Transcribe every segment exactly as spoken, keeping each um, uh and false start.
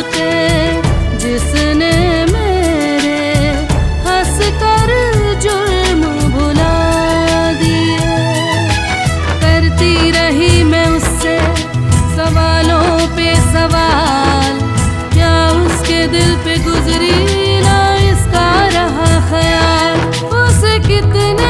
के जिसने मेरे हंस कर जुर्म भुला दिए। करती रही मैं उससे सवालों पे सवाल, क्या उसके दिल पे गुजरी ना इसका रहा ख्याल। उसे कितने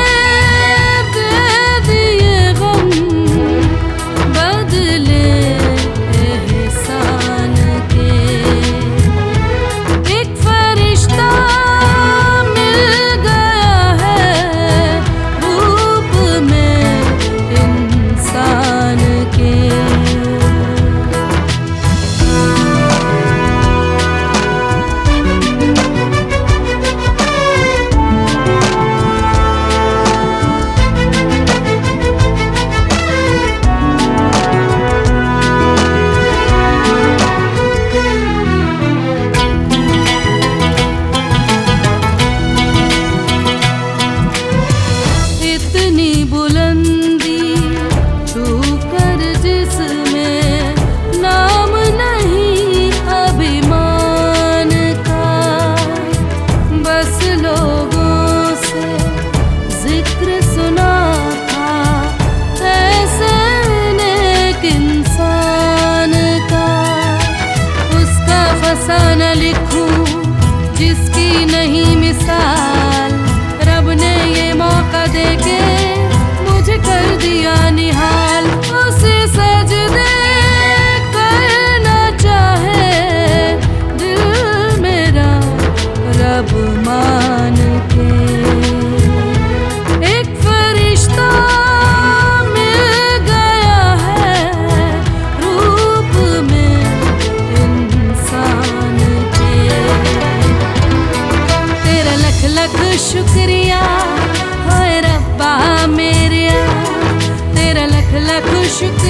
न लिखूं जिसकी नहीं मिसाल। रब ने ये मौका देके मुझे कर दिया निहाल। उसे सजदे करना चाहे दिल मेरा रब मान के। एक फरिश्ता लख शुक्रिया होए रब्बा मेरे, तेरा लख लख शुक्रिया।